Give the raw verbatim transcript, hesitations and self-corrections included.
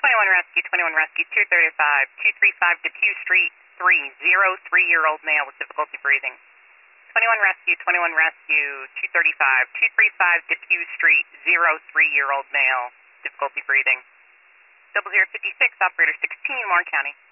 twenty-one Rescue, twenty-one Rescue, two thirty-five, two thirty-five Depew Street, three, zero, three-year-old male with difficulty breathing. twenty-one Rescue, twenty-one Rescue, two thirty-five, two thirty-five Depew Street, zero, three-year-old male, difficulty breathing. Double zero fifty-six, operator sixteen, Warren County.